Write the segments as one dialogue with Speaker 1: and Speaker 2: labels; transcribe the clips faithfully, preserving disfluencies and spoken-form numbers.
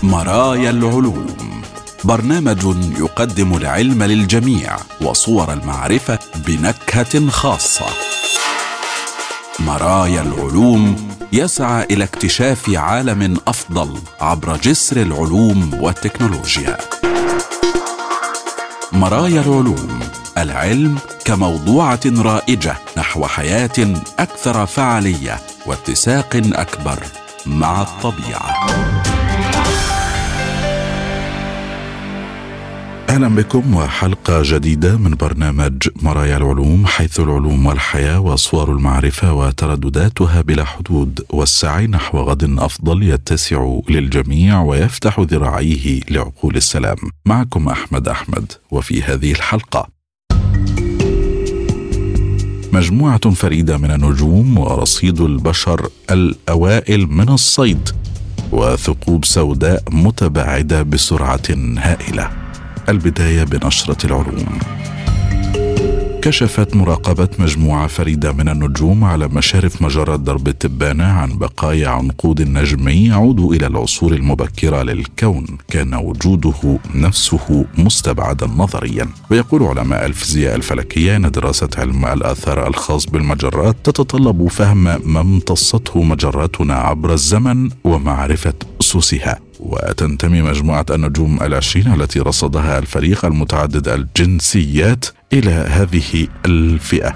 Speaker 1: مرايا العلوم، برنامج يقدم العلم للجميع وصور المعرفة بنكهة خاصة. مرايا العلوم يسعى إلى اكتشاف عالم أفضل عبر جسر العلوم والتكنولوجيا. مرايا العلوم، العلم كموضوعة رائجة نحو حياة أكثر فعالية واتساق أكبر مع الطبيعة. أهلا بكم وحلقة جديدة من برنامج مرايا العلوم، حيث العلوم والحياة وأسوار المعرفة وتردداتها بلا حدود، والسعي نحو غد أفضل يتسع للجميع ويفتح ذراعيه لعقول السلام. معكم أحمد أحمد، وفي هذه الحلقة مجموعة فريدة من النجوم ورصيد البشر الأوائل من الصيد، وثقوب سوداء متباعدة بسرعة هائلة. البداية بنشرة العلوم. كشفت مراقبة مجموعة فريدة من النجوم على مشارف مجرة درب التبانة عن بقايا عنقود نجمي يعود إلى العصور المبكرة للكون، كان وجوده نفسه مستبعدا نظريا. ويقول علماء الفيزياء الفلكية أن دراسة علم الآثار الخاص بالمجرات تتطلب فهم ما امتصته مجراتنا عبر الزمن ومعرفة أسسها. وتنتمي مجموعة النجوم العشرين التي رصدها الفريق المتعدد الجنسيات إلى هذه الفئة.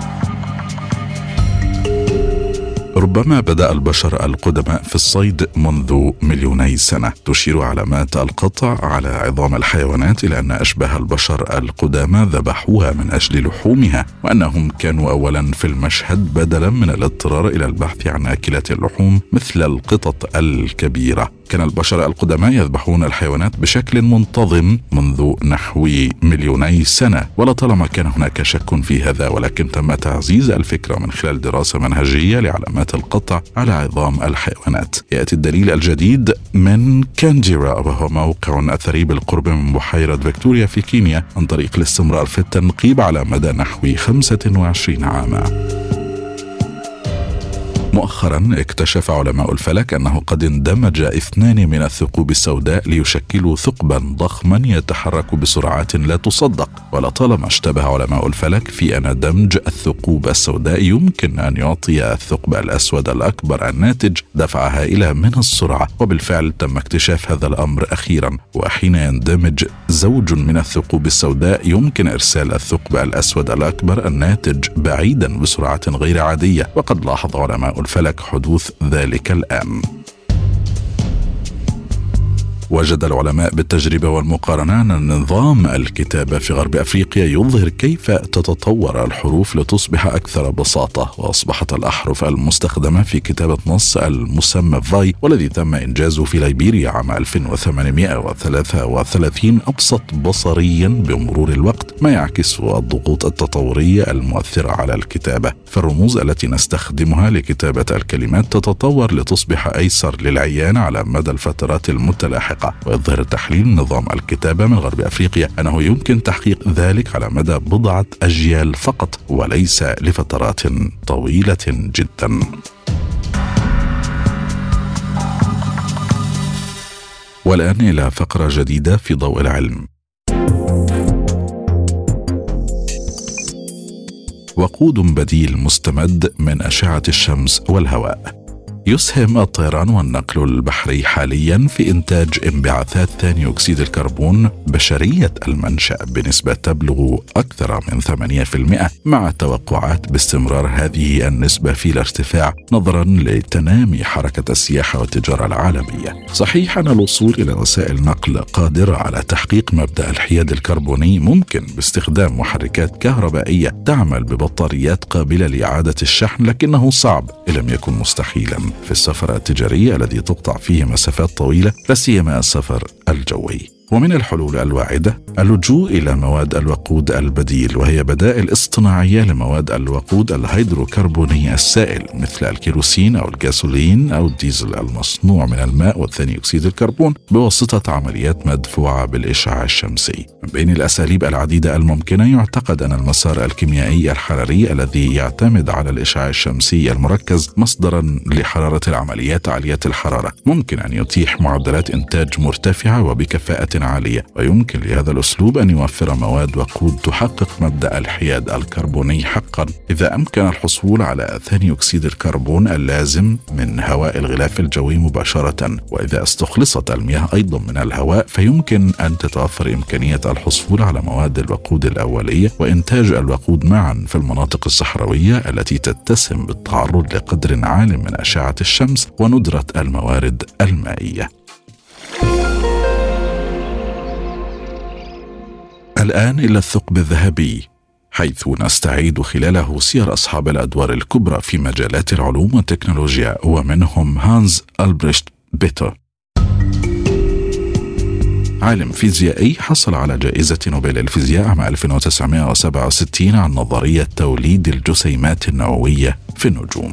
Speaker 1: ربما بدأ البشر القدماء في الصيد منذ مليوني سنة. تشير علامات القطع على عظام الحيوانات إلى أن أشباه البشر القدامى ذبحوها من أجل لحومها، وأنهم كانوا أولا في المشهد بدلا من الاضطرار إلى البحث عن آكلات اللحوم مثل القطط الكبيرة. كان البشر القدماء يذبحون الحيوانات بشكل منتظم منذ نحو مليوني سنة، ولطالما كان هناك شك في هذا، ولكن تم تعزيز الفكرة من خلال دراسة منهجية لعلامات القطع على عظام الحيوانات. يأتي الدليل الجديد من كانديرا، وهو موقع أثري بالقرب من بحيرة فيكتوريا في كينيا، عن طريق الاستمرار في التنقيب على مدى نحو خمسة وعشرين عاما. مؤخرا اكتشف علماء الفلك أنه قد اندمج اثنان من الثقوب السوداء ليشكلوا ثقبا ضخما يتحرك بسرعات لا تصدق. ولطالما اشتبه علماء الفلك في أن دمج الثقوب السوداء يمكن أن يعطي الثقب الأسود الأكبر الناتج دفعة هائلة من السرعة، وبالفعل تم اكتشاف هذا الأمر أخيرا. وحين يندمج زوج من الثقوب السوداء يمكن إرسال الثقب الأسود الأكبر الناتج بعيدا بسرعة غير عادية، وقد لاحظ علماء الفلك حدوث ذلك الآن. وجد العلماء بالتجربة والمقارنة أن نظام الكتابة في غرب أفريقيا يظهر كيف تتطور الحروف لتصبح أكثر بساطة، وأصبحت الأحرف المستخدمة في كتابة نص المسمى فاي والذي تم إنجازه في ليبيريا عام ألف وثمانمائة وثلاثة وثلاثين أبسط بصريا بمرور الوقت، ما يعكس الضغوط التطورية المؤثرة على الكتابة. فالرموز التي نستخدمها لكتابة الكلمات تتطور لتصبح أيسر للعيان على مدى الفترات المتلاحقة. ويظهر تحليل نظام الكتابة من غرب أفريقيا أنه يمكن تحقيق ذلك على مدى بضعة أجيال فقط، وليس لفترات طويلة جدا. والآن إلى فقرة جديدة في ضوء العلم. وقود بديل مستمد من أشعة الشمس والهواء. يسهم الطيران والنقل البحري حاليا في إنتاج انبعاثات ثاني أكسيد الكربون بشرية المنشأ بنسبة تبلغ أكثر من ثمانية بالمئة، مع التوقعات باستمرار هذه النسبة في الارتفاع نظرا لتنامي حركة السياحة والتجارة العالمية. صحيح أن الوصول إلى وسائل نقل قادرة على تحقيق مبدأ الحياد الكربوني ممكن باستخدام محركات كهربائية تعمل ببطاريات قابلة لإعادة الشحن، لكنه صعب إن لم يكن مستحيلا في السفر التجاري الذي تقطع فيه مسافات طويلة، لا سيما السفر الجوي. ومن الحلول الواعدة اللجوء إلى مواد الوقود البديل، وهي بدائل اصطناعية لمواد الوقود الهيدروكربوني السائل مثل الكيروسين أو الغازولين أو الديزل المصنوع من الماء وثاني أكسيد الكربون بواسطة عمليات مدفوعة بالإشعاع الشمسي. من بين الأساليب العديدة الممكنة يعتقد أن المسار الكيميائي الحراري الذي يعتمد على الإشعاع الشمسي المركز مصدرا لحرارة العمليات عالية الحرارة ممكن أن يتيح معدلات إنتاج مرتفعة وبكفاءة عالية، ويمكن لهذا الأسلوب أن يوفر مواد وقود تحقق مبدأ الحياد الكربوني حقا إذا أمكن الحصول على ثاني أكسيد الكربون اللازم من هواء الغلاف الجوي مباشرة. وإذا استخلصت المياه أيضا من الهواء فيمكن أن تتوفر إمكانية الحصول على مواد الوقود الأولية وإنتاج الوقود معا في المناطق الصحراوية التي تتسم بالتعرض لقدر عال من أشعة الشمس وندرة الموارد المائية. الآن إلى الثقب الذهبي، حيث نستعيد خلاله سير أصحاب الأدوار الكبرى في مجالات العلوم والتكنولوجيا، ومنهم هانز ألبريشت بيتر، عالم فيزيائي حصل على جائزة نوبل الفيزياء عام ألف وتسعمائة وسبعة وستين عن نظرية توليد الجسيمات النووية في النجوم.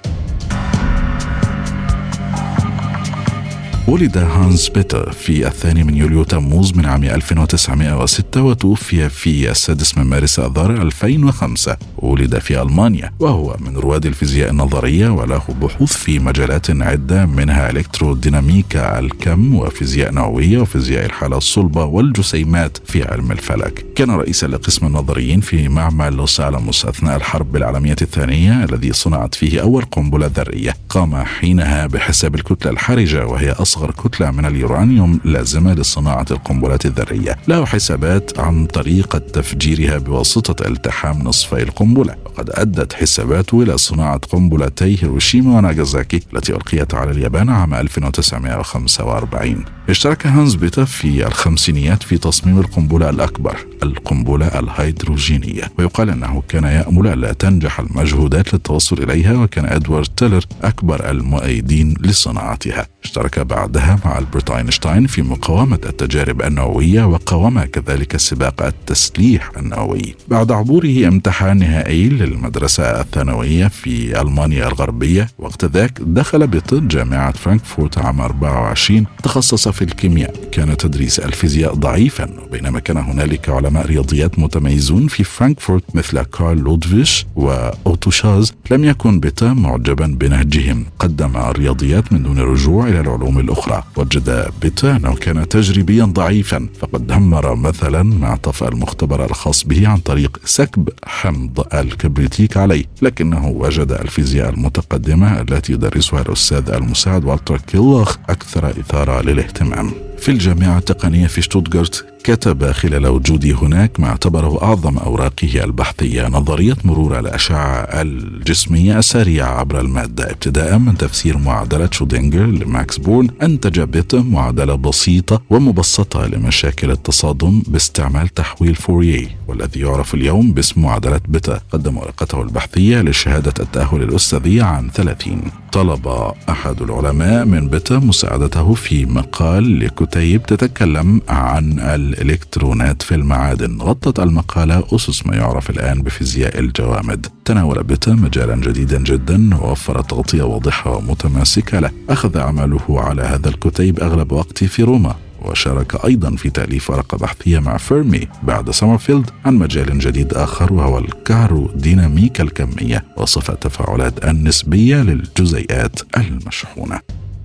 Speaker 1: ولد هانز بيتر في الثاني من يوليو تموز من عام ألف وتسعمائة وستة وتوفي في السادس من مارس آذار ألفين وخمسة. ولد في ألمانيا وهو من رواد الفيزياء النظرية وله بحوث في مجالات عدة منها إلكتروديناميكا الكم وفيزياء نووية وفيزياء الحالة الصلبة والجسيمات في علم الفلك. كان رئيسا لقسم النظريين في معمل لوس ألاموس أثناء الحرب العالمية الثانية الذي صنعت فيه أول قنبلة ذرية. قام حينها بحساب الكتلة الحرجة وهي أصغر كتلة من اليورانيوم لازمة لصناعة القنبلات الذرية. له حسابات عن طريقة تفجيرها بواسطة التحام نصفي القنبلة، وقد أدت حساباته إلى صناعة قنبلتي هيروشيما وناغازاكي التي ألقيت على اليابان عام ألف وتسعمائة وخمسة وأربعين. اشترك هانز بيتر في الخمسينيات في تصميم القنبلة الأكبر، القنبلة الهيدروجينية، ويقال أنه كان يأمل ألا تنجح المجهودات للتوصل إليها، وكان إدوارد تيلر أكبر المؤيدين لصناعتها. اشترك بعدها مع ألبرت أينشتاين في مقاومة التجارب النووية، وقاوم كذلك سباق التسليح النووي. بعد عبوره امتحان نهائي للمدرسة الثانوية في ألمانيا الغربية، وقت ذاك دخل بيتر جامعة فرانكفورت عام أربعة وعشرين، تخصص في الكيمياء. كان تدريس الفيزياء ضعيفا، وبينما كان هنالك علماء رياضيات متميزون في فرانكفورت مثل كارل لودفيش وأوتو شاز، لم يكن بيتر معجبا بنهجهم. قدم الرياضيات من دون رجوع إلى العلوم الأخرى. وجد بيتر أنه كان تجريبيا ضعيفا، فقد دمر مثلا معطف المختبر الخاص به عن طريق سكب حمض الكبريتيك عليه، لكنه وجد الفيزياء المتقدمة التي يدرسها الأستاذ المساعد والتر كيلوخ أكثر إثارة للاهتمام. في الجامعة التقنية في شتوتغارت كتب خلال وجوده هناك ما اعتبره أعظم أوراقه البحثية، نظرية مرور الأشعة الجسمية السريعة عبر المادة. ابتداء من تفسير معادلة شودينجر لماكس بورن، أنتج بيتر معادلة بسيطة ومبسطة لمشاكل التصادم باستعمال تحويل فوريه، والذي يعرف اليوم باسم معادلة بيتر. قدم ورقته البحثية لشهادة التأهل الأستاذية عام ثلاثين. طلب أحد العلماء من بيتر مساعدته في مقال لكتيب تتكلم عن الإلكترونات في المعادن. غطت المقالة أسس ما يعرف الآن بفيزياء الجوامد. تناول بيتر مجالا جديدا جدا ووفر تغطية واضحة ومتماسكة له. أخذ عمله على هذا الكتيب أغلب وقته في روما، وشارك أيضا في تأليف ورقة بحثية مع فيرمي بعد سومرفيلد عن مجال جديد آخر وهو الكهروديناميكا الكمية، وصف التفاعلات النسبية للجزيئات المشحونة.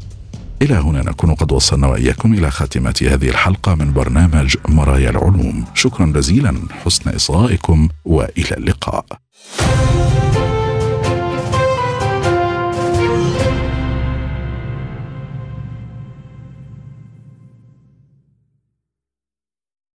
Speaker 1: إلى هنا نكون قد وصلنا وإياكم إلى خاتمة هذه الحلقة من برنامج مرايا العلوم. شكرا جزيلا حسن إصغائكم، وإلى اللقاء.